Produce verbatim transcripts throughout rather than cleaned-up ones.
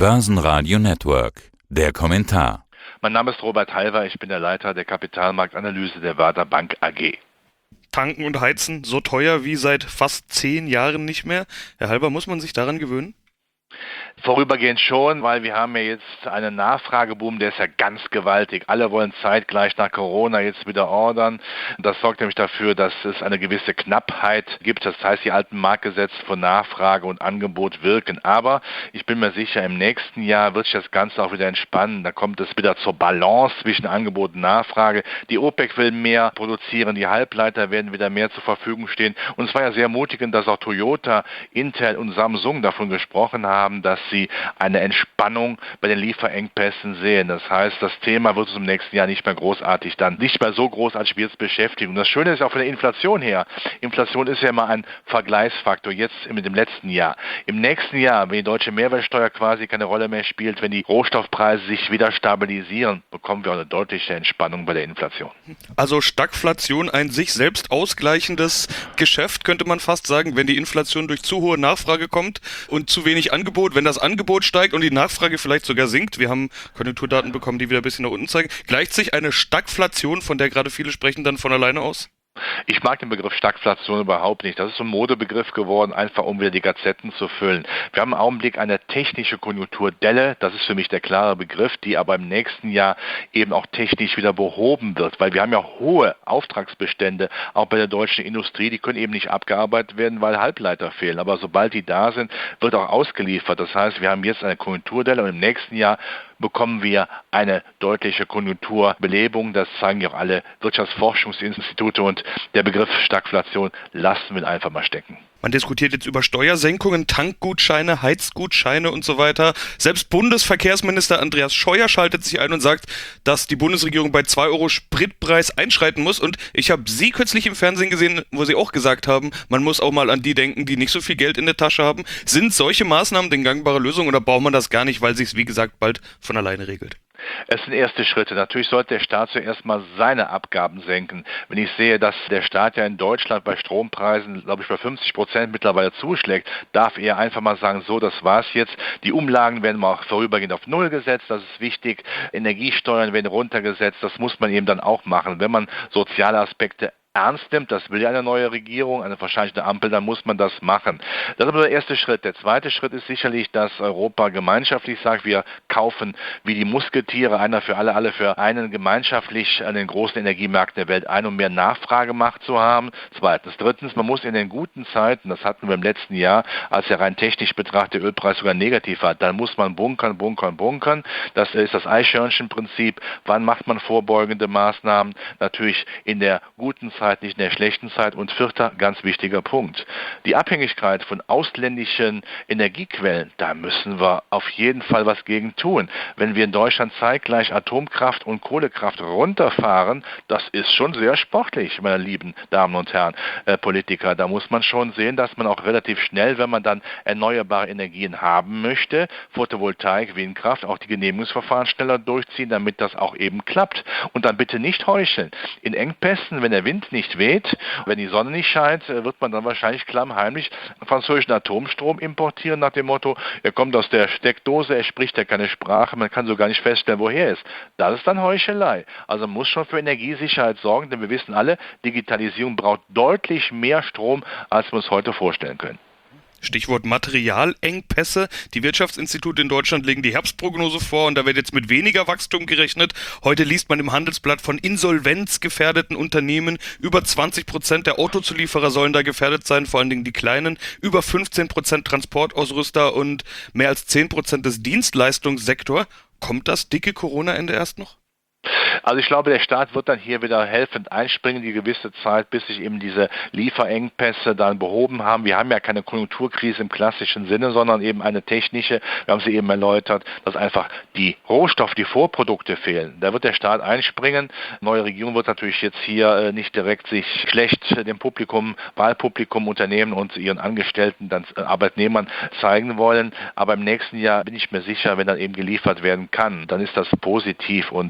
Börsenradio Network. Der Kommentar. Mein Name ist Robert Halver, ich bin der Leiter der Kapitalmarktanalyse der Warta Bank A G. Tanken und Heizen so teuer wie seit fast zehn Jahren nicht mehr. Herr Halver, muss man sich daran gewöhnen? Vorübergehend schon, weil wir haben ja jetzt einen Nachfrageboom, der ist ja ganz gewaltig. Alle wollen zeitgleich nach Corona jetzt wieder ordern. Das sorgt nämlich dafür, dass es eine gewisse Knappheit gibt. Das heißt, die alten Marktgesetze von Nachfrage und Angebot wirken. Aber ich bin mir sicher, im nächsten Jahr wird sich das Ganze auch wieder entspannen. Da kommt es wieder zur Balance zwischen Angebot und Nachfrage. Die OPEC will mehr produzieren, die Halbleiter werden wieder mehr zur Verfügung stehen. Und es war ja sehr ermutigend, dass auch Toyota, Intel und Samsung davon gesprochen haben, dass sie eine Entspannung bei den Lieferengpässen sehen. Das heißt, das Thema wird uns im nächsten Jahr nicht mehr großartig dann, nicht mehr so großartig wie jetzt beschäftigen. Und das Schöne ist auch von der Inflation her. Inflation ist ja immer ein Vergleichsfaktor, jetzt mit dem letzten Jahr. Im nächsten Jahr, wenn die deutsche Mehrwertsteuer quasi keine Rolle mehr spielt, wenn die Rohstoffpreise sich wieder stabilisieren, bekommen wir auch eine deutliche Entspannung bei der Inflation. Also Stagflation, ein sich selbst ausgleichendes Geschäft, könnte man fast sagen, wenn die Inflation durch zu hohe Nachfrage kommt und zu wenig Angebot, wenn das Angebot steigt und die Nachfrage vielleicht sogar sinkt, wir haben Konjunkturdaten bekommen, die wieder ein bisschen nach unten zeigen, gleicht sich eine Stagflation, von der gerade viele sprechen, dann von alleine aus? Ich mag den Begriff Stagflation überhaupt nicht. Das ist so ein Modebegriff geworden, einfach um wieder die Gazetten zu füllen. Wir haben im Augenblick eine technische Konjunkturdelle, das ist für mich der klare Begriff, die aber im nächsten Jahr eben auch technisch wieder behoben wird, weil wir haben ja hohe Auftragsbestände, auch bei der deutschen Industrie, die können eben nicht abgearbeitet werden, weil Halbleiter fehlen. Aber sobald die da sind, wird auch ausgeliefert. Das heißt, wir haben jetzt eine Konjunkturdelle und im nächsten Jahr bekommen wir eine deutliche Konjunkturbelebung. Das zeigen ja auch alle Wirtschaftsforschungsinstitute und der Begriff Stagflation lassen wir einfach mal stecken. Man diskutiert jetzt über Steuersenkungen, Tankgutscheine, Heizgutscheine und so weiter. Selbst Bundesverkehrsminister Andreas Scheuer schaltet sich ein und sagt, dass die Bundesregierung bei zwei Euro Spritpreis einschreiten muss. Und ich habe Sie kürzlich im Fernsehen gesehen, wo Sie auch gesagt haben, man muss auch mal an die denken, die nicht so viel Geld in der Tasche haben. Sind solche Maßnahmen denn gangbare Lösung oder braucht man das gar nicht, weil sich es, wie gesagt, bald von alleine regelt? Es sind erste Schritte. Natürlich sollte der Staat zuerst mal seine Abgaben senken. Wenn ich sehe, dass der Staat ja in Deutschland bei Strompreisen, glaube ich, bei fünfzig Prozent mittlerweile zuschlägt, darf er einfach mal sagen, so, das war's jetzt. Die Umlagen werden mal vorübergehend auf Null gesetzt, das ist wichtig. Energiesteuern werden runtergesetzt, das muss man eben dann auch machen. Wenn man soziale Aspekte ernst nimmt, das will ja eine neue Regierung, eine wahrscheinlich eine Ampel, dann muss man das machen. Das ist aber der erste Schritt. Der zweite Schritt ist sicherlich, dass Europa gemeinschaftlich sagt, wir kaufen wie die Musketiere, einer für alle, alle für einen, gemeinschaftlich an den großen Energiemärkten der Welt ein, um mehr Nachfragemacht zu haben. Zweitens. Drittens, man muss in den guten Zeiten, das hatten wir im letzten Jahr, als er rein technisch betrachtet der Ölpreis sogar negativ war, dann muss man bunkern, bunkern, bunkern. Das ist das Eichhörnchenprinzip. Wann macht man vorbeugende Maßnahmen? Natürlich in der guten Zeit, nicht in der schlechten Zeit. Und vierter, ganz wichtiger Punkt. Die Abhängigkeit von ausländischen Energiequellen, da müssen wir auf jeden Fall was gegen tun. Wenn wir in Deutschland zeitgleich Atomkraft und Kohlekraft runterfahren, das ist schon sehr sportlich, meine lieben Damen und Herren äh, Politiker. Da muss man schon sehen, dass man auch relativ schnell, wenn man dann erneuerbare Energien haben möchte, Photovoltaik, Windkraft, auch die Genehmigungsverfahren schneller durchziehen, damit das auch eben klappt. Und dann bitte nicht heucheln. In Engpässen, wenn der Wind nicht weht, wenn die Sonne nicht scheint, wird man dann wahrscheinlich klammheimlich französischen Atomstrom importieren nach dem Motto, er kommt aus der Steckdose, er spricht ja keine Sprache, man kann so gar nicht feststellen, woher er ist. Das ist dann Heuchelei. Also man muss schon für Energiesicherheit sorgen, denn wir wissen alle, Digitalisierung braucht deutlich mehr Strom, als wir uns heute vorstellen können. Stichwort Materialengpässe. Die Wirtschaftsinstitute in Deutschland legen die Herbstprognose vor und da wird jetzt mit weniger Wachstum gerechnet. Heute liest man im Handelsblatt von insolvenzgefährdeten Unternehmen. Über zwanzig Prozent der Autozulieferer sollen da gefährdet sein, vor allen Dingen die kleinen. Über fünfzehn Prozent Transportausrüster und mehr als zehn Prozent des Dienstleistungssektors. Kommt das dicke Corona-Ende erst noch? Also ich glaube, der Staat wird dann hier wieder helfend einspringen, die gewisse Zeit, bis sich eben diese Lieferengpässe dann behoben haben. Wir haben ja keine Konjunkturkrise im klassischen Sinne, sondern eben eine technische, wir haben sie eben erläutert, dass einfach die Rohstoffe, die Vorprodukte fehlen. Da wird der Staat einspringen. Die neue Regierung wird natürlich jetzt hier nicht direkt sich schlecht dem Publikum, Wahlpublikum, Unternehmen und ihren Angestellten, dann Arbeitnehmern zeigen wollen. Aber im nächsten Jahr bin ich mir sicher, wenn dann eben geliefert werden kann, dann ist das positiv und der Arbeits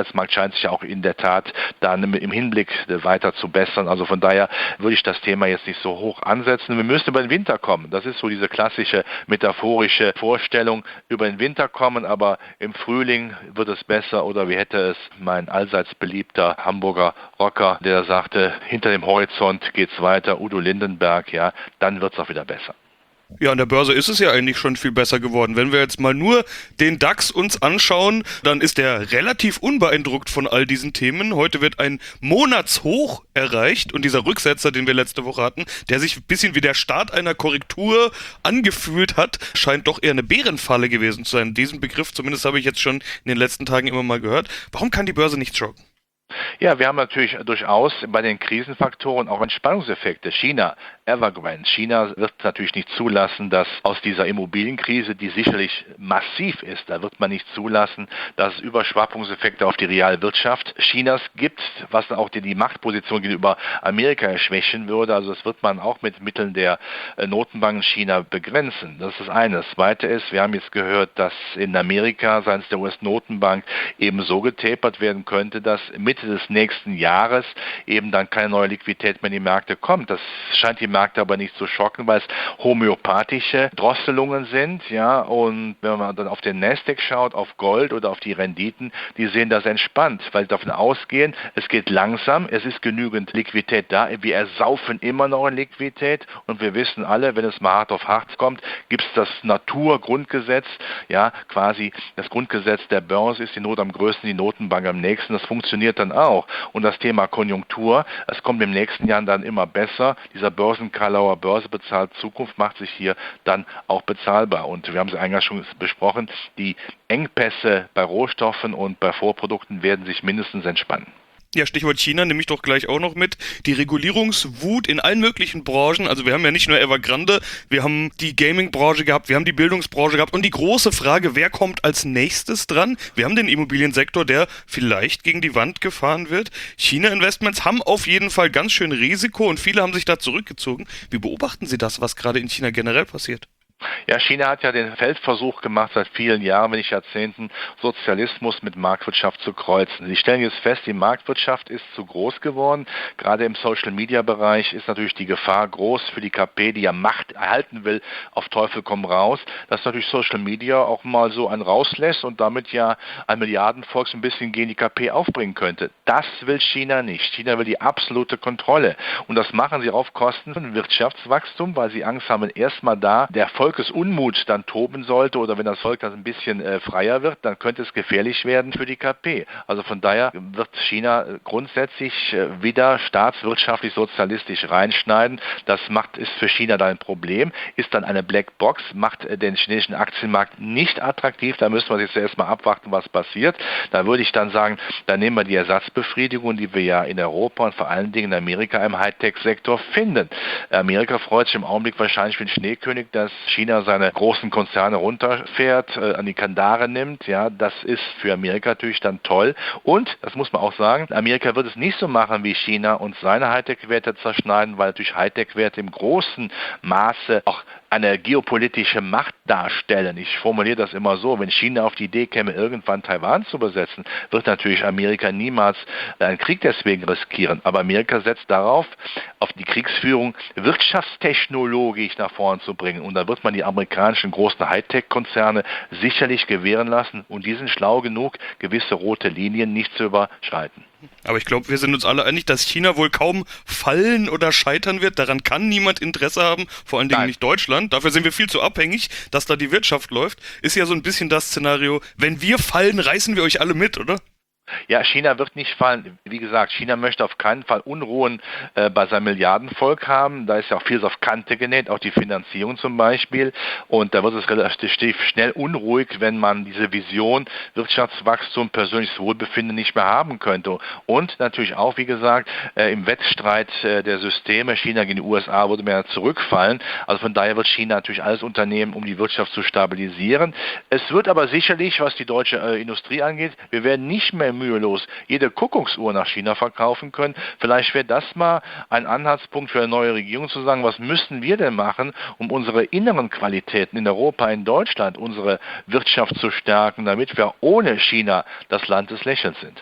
Arbeitsmarkt scheint sich ja auch in der Tat dann im Hinblick weiter zu bessern. Also von daher würde ich das Thema jetzt nicht so hoch ansetzen. Wir müssen über den Winter kommen. Das ist so diese klassische metaphorische Vorstellung, über den Winter kommen, aber im Frühling wird es besser, oder wie hätte es mein allseits beliebter Hamburger Rocker, der sagte, hinter dem Horizont geht's weiter, Udo Lindenberg, ja, dann wird's auch wieder besser. Ja, an der Börse ist es ja eigentlich schon viel besser geworden. Wenn wir jetzt mal nur den DAX uns anschauen, dann ist der relativ unbeeindruckt von all diesen Themen. Heute wird ein Monatshoch erreicht und dieser Rücksetzer, den wir letzte Woche hatten, der sich ein bisschen wie der Start einer Korrektur angefühlt hat, scheint doch eher eine Bärenfalle gewesen zu sein. Diesen Begriff zumindest habe ich jetzt schon in den letzten Tagen immer mal gehört. Warum kann die Börse nicht schocken? Ja, wir haben natürlich durchaus bei den Krisenfaktoren auch Entspannungseffekte. China, Evergrande. China wird natürlich nicht zulassen, dass aus dieser Immobilienkrise, die sicherlich massiv ist, da wird man nicht zulassen, dass es Überschwappungseffekte auf die Realwirtschaft Chinas gibt, was dann auch die, die Machtposition gegenüber Amerika schwächen würde. Also das wird man auch mit Mitteln der Notenbanken China begrenzen. Das ist das eine. Das zweite ist, wir haben jetzt gehört, dass in Amerika seitens der U S-Notenbank eben so getapert werden könnte, dass Mitte des nächsten Jahres eben dann keine neue Liquidität mehr in die Märkte kommt. Das scheint die Märkte aber nicht zu schocken, weil es homöopathische Drosselungen sind, ja, und wenn man dann auf den Nasdaq schaut, auf Gold oder auf die Renditen, die sehen das entspannt, weil sie davon ausgehen, es geht langsam, es ist genügend Liquidität da, wir ersaufen immer noch in Liquidität und wir wissen alle, wenn es mal hart auf hart kommt, gibt es das Naturgrundgesetz, ja, quasi das Grundgesetz der Börse ist die Not am größten, die Notenbank am nächsten, das funktioniert dann auch. Und das Thema Konjunktur, es kommt im nächsten Jahr dann immer besser, dieser Börsen Karlauer Börse bezahlt Zukunft macht sich hier dann auch bezahlbar. Und wir haben es eingangs schon besprochen, die Engpässe bei Rohstoffen und bei Vorprodukten werden sich mindestens entspannen. Ja, Stichwort China nehme ich doch gleich auch noch mit. Die Regulierungswut in allen möglichen Branchen, also wir haben ja nicht nur Evergrande, wir haben die Gaming-Branche gehabt, wir haben die Bildungsbranche gehabt und die große Frage, wer kommt als nächstes dran? Wir haben den Immobiliensektor, der vielleicht gegen die Wand gefahren wird. China-Investments haben auf jeden Fall ganz schön Risiko und viele haben sich da zurückgezogen. Wie beobachten Sie das, was gerade in China generell passiert? Ja, China hat ja den Feldversuch gemacht, seit vielen Jahren, wenn nicht Jahrzehnten, Sozialismus mit Marktwirtschaft zu kreuzen. Sie stellen jetzt fest, die Marktwirtschaft ist zu groß geworden. Gerade im Social-Media-Bereich ist natürlich die Gefahr groß für die K P, die ja Macht erhalten will, auf Teufel komm raus, dass natürlich Social Media auch mal so einen rauslässt und damit ja ein Milliardenvolk so ein bisschen gegen die K P aufbringen könnte. Das will China nicht. China will die absolute Kontrolle. Und das machen sie auf Kosten von Wirtschaftswachstum, weil sie Angst haben, erstmal da der Volkesunmut dann toben sollte oder wenn das Volk dann ein bisschen äh, freier wird, dann könnte es gefährlich werden für die K P. Also von daher wird China grundsätzlich äh, wieder staatswirtschaftlich sozialistisch reinschneiden. Das macht, ist für China dann ein Problem, ist dann eine Blackbox, macht äh, den chinesischen Aktienmarkt nicht attraktiv. Da müssen wir jetzt erstmal abwarten, was passiert. Da würde ich dann sagen, da nehmen wir die Ersatzbefriedigung, die wir ja in Europa und vor allen Dingen in Amerika im Hightech-Sektor finden. Amerika freut sich im Augenblick wahrscheinlich wie ein Schneekönig, dass China seine großen Konzerne runterfährt, äh, an die Kandare nimmt, ja, das ist für Amerika natürlich dann toll. Und, das muss man auch sagen, Amerika wird es nicht so machen wie China und seine Hightech-Werte zerschneiden, weil natürlich Hightech-Werte im großen Maße auch eine geopolitische Macht darstellen. Ich formuliere das immer so, wenn China auf die Idee käme, irgendwann Taiwan zu besetzen, wird natürlich Amerika niemals einen Krieg deswegen riskieren. Aber Amerika setzt darauf, auf die Kriegsführung wirtschaftstechnologisch nach vorn zu bringen. Und da wird man die amerikanischen großen Hightech-Konzerne sicherlich gewähren lassen und die sind schlau genug, gewisse rote Linien nicht zu überschreiten. Aber ich glaube, wir sind uns alle einig, dass China wohl kaum fallen oder scheitern wird. Daran kann niemand Interesse haben, vor allen Dingen Nein. nicht Deutschland. Dafür sind wir viel zu abhängig, dass da die Wirtschaft läuft. Ist ja so ein bisschen das Szenario, wenn wir fallen, reißen wir euch alle mit, oder? Ja, China wird nicht fallen. Wie gesagt, China möchte auf keinen Fall Unruhen äh, bei seinem Milliardenvolk haben. Da ist ja auch vieles auf Kante genäht, auch die Finanzierung zum Beispiel. Und da wird es relativ schnell unruhig, wenn man diese Vision Wirtschaftswachstum, persönliches Wohlbefinden nicht mehr haben könnte. Und natürlich auch, wie gesagt, äh, im Wettstreit äh, der Systeme, China gegen die U S A würde mehr zurückfallen. Also von daher wird China natürlich alles unternehmen, um die Wirtschaft zu stabilisieren. Es wird aber sicherlich, was die deutsche äh, Industrie angeht, wir werden nicht mehr mühelos jede Kuckucksuhr nach China verkaufen können. Vielleicht wäre das mal ein Anhaltspunkt für eine neue Regierung zu sagen, was müssen wir denn machen, um unsere inneren Qualitäten in Europa, in Deutschland, unsere Wirtschaft zu stärken, damit wir ohne China das Land des Lächelns sind.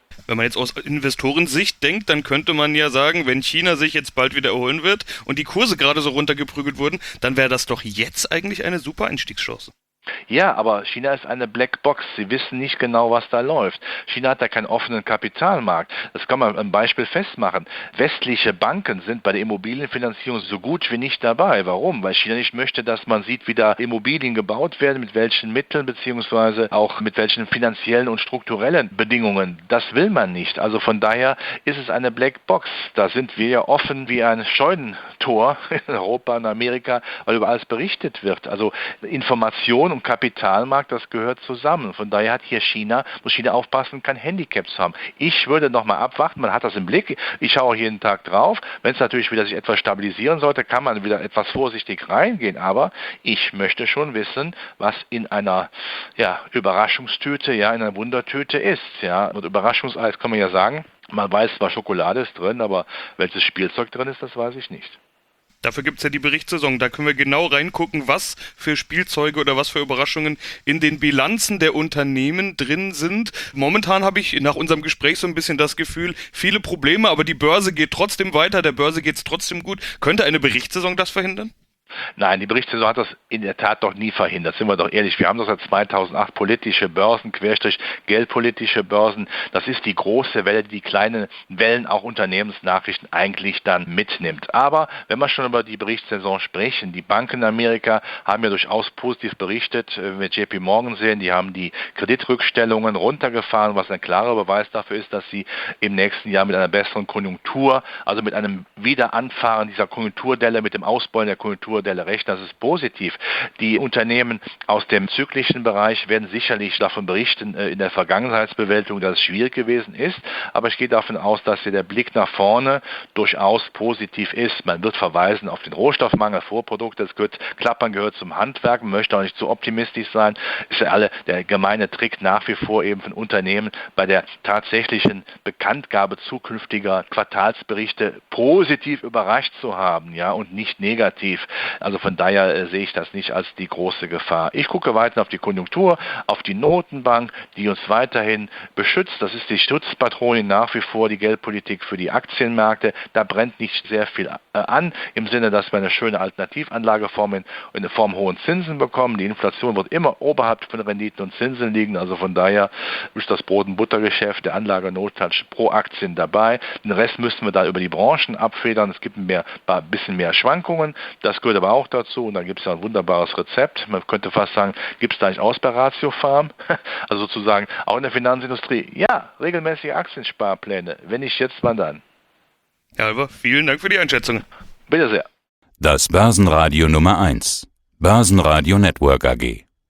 Wenn man jetzt aus Investorensicht denkt, dann könnte man ja sagen, wenn China sich jetzt bald wieder erholen wird und die Kurse gerade so runtergeprügelt wurden, dann wäre das doch jetzt eigentlich eine super Einstiegschance. Ja, aber China ist eine Blackbox. Sie wissen nicht genau, was da läuft. China hat da keinen offenen Kapitalmarkt. Das kann man am Beispiel festmachen. Westliche Banken sind bei der Immobilienfinanzierung so gut wie nicht dabei. Warum? Weil China nicht möchte, dass man sieht, wie da Immobilien gebaut werden, mit welchen Mitteln, beziehungsweise auch mit welchen finanziellen und strukturellen Bedingungen. Das will man nicht. Also von daher ist es eine Blackbox. Da sind wir ja offen wie ein Scheunentor in Europa und Amerika, weil über alles berichtet wird. Also Information und Kapitalmarkt, das gehört zusammen. Von daher hat hier China, muss China aufpassen, kein Handicap zu haben. Ich würde noch mal abwarten, man hat das im Blick, ich schaue auch jeden Tag drauf. Wenn es natürlich wieder sich etwas stabilisieren sollte, kann man wieder etwas vorsichtig reingehen, aber ich möchte schon wissen, was in einer ja, Überraschungstüte, ja, in einer Wundertüte ist. Ja. Und Überraschungseis kann man ja sagen, man weiß zwar, Schokolade ist drin, aber welches Spielzeug drin ist, das weiß ich nicht. Dafür gibt es ja die Berichtssaison, da können wir genau reingucken, was für Spielzeuge oder was für Überraschungen in den Bilanzen der Unternehmen drin sind. Momentan habe ich nach unserem Gespräch so ein bisschen das Gefühl, viele Probleme, aber die Börse geht trotzdem weiter, der Börse geht es trotzdem gut. Könnte eine Berichtssaison das verhindern? Nein, die Berichtssaison hat das in der Tat doch nie verhindert, sind wir doch ehrlich. Wir haben doch seit zweitausendacht politische Börsen, Querstrich geldpolitische Börsen. Das ist die große Welle, die die kleinen Wellen, auch Unternehmensnachrichten eigentlich dann mitnimmt. Aber wenn wir schon über die Berichtssaison sprechen, die Banken in Amerika haben ja durchaus positiv berichtet. Wenn wir J P Morgan sehen, die haben die Kreditrückstellungen runtergefahren, was ein klarer Beweis dafür ist, dass sie im nächsten Jahr mit einer besseren Konjunktur, also mit einem Wiederanfahren dieser Konjunkturdelle, mit dem Ausbeulen der Konjunktur recht, das ist positiv. Die Unternehmen aus dem zyklischen Bereich werden sicherlich davon berichten in der Vergangenheitsbewältigung, dass es schwierig gewesen ist, aber ich gehe davon aus, dass hier der Blick nach vorne durchaus positiv ist. Man wird verweisen auf den Rohstoffmangel, Vorprodukte, das gehört, Klappern gehört zum Handwerk, man möchte auch nicht zu optimistisch sein, ist ja alle der gemeine Trick nach wie vor eben von Unternehmen bei der tatsächlichen Bekanntgabe zukünftiger Quartalsberichte positiv überrascht zu haben, ja, und nicht negativ. Also von daher äh, sehe ich das nicht als die große Gefahr. Ich gucke weiter auf die Konjunktur, auf die Notenbank, die uns weiterhin beschützt. Das ist die Schutzpatronin nach wie vor, die Geldpolitik für die Aktienmärkte. Da brennt nicht sehr viel äh, an, im Sinne, dass wir eine schöne Alternativanlageform in, in der Form hohen Zinsen bekommen. Die Inflation wird immer oberhalb von Renditen und Zinsen liegen. Also von daher ist das Brot- und Buttergeschäft der Anlagernotstand pro Aktien dabei. Den Rest müssen wir dann über die Branchen abfedern. Es gibt ein mehr, ein bisschen mehr Schwankungen. Das gehört aber auch dazu und dann gibt es ja ein wunderbares Rezept. Man könnte fast sagen, gibt es da nicht aus bei Ratio Farm? Also sozusagen auch in der Finanzindustrie. Ja, regelmäßige Aktiensparpläne. Wenn nicht jetzt, wann dann? Herr Halver, vielen Dank für die Einschätzung. Bitte sehr. Das Börsenradio Nummer eins. Börsenradio Network A G.